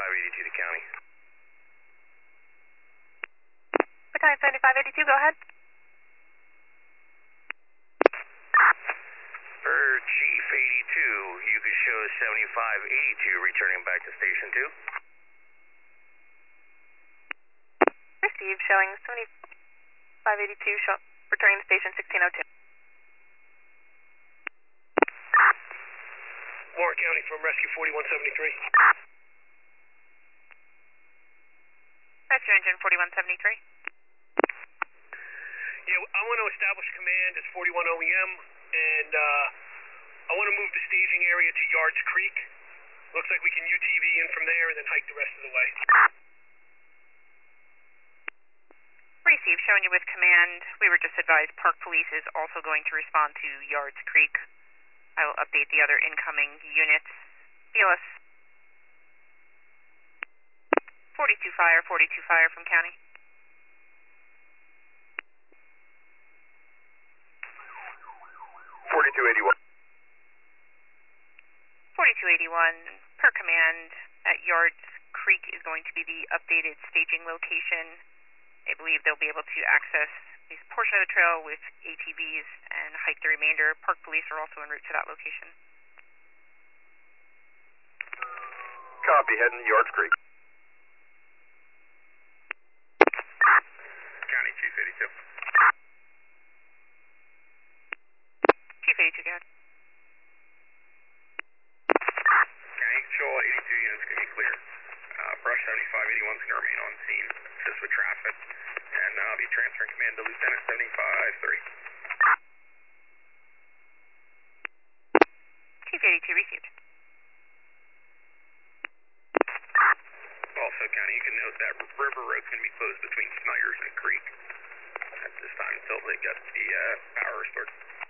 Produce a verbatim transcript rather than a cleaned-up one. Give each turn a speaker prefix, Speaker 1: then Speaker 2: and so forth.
Speaker 1: seventy-five eighty-two to county.
Speaker 2: Battalion seventy-five eighty-two, go ahead.
Speaker 1: For Chief eighty-two, you could show seventy-five eighty-two returning back to Station two.
Speaker 2: Received, showing seventy-five eighty-two, show, returning to Station sixteen oh two.
Speaker 3: Warren County from Rescue forty-one seventy-three.
Speaker 2: Rescue Engine forty-one seventy-three.
Speaker 3: Yeah, I want to establish command as forty-one O E M, and uh, I want to move the staging area to Yards Creek. Looks like we can U T V in from there and then hike the rest of the way.
Speaker 2: Received, showing you with command. We were just advised Park Police is also going to respond to Yards Creek. I will update the other incoming units. B L S forty-two fire, forty-two fire from county.
Speaker 1: forty-two eighty-one.
Speaker 2: forty-two eighty-one, per command, at Yards Creek is going to be the updated staging location. I believe they'll be able to access this portion of the trail with A T Vs and hike the remainder. Park Police are also en route to that location.
Speaker 1: Copy, heading to Yards Creek. County Chief eighty-two.
Speaker 2: Chief eighty-two, go ahead.
Speaker 1: County Control eighty-two units can be clear. Uh, Brush seventy-five eighty-one is going to remain on scene, assist with traffic, and uh, I'll be transferring command to Lieutenant seventy-five three.
Speaker 2: Chief eighty-two, received.
Speaker 1: Also, County, you can note that River Road's going to be closed between Snyder's and Creek at this time until they get the uh, power restored.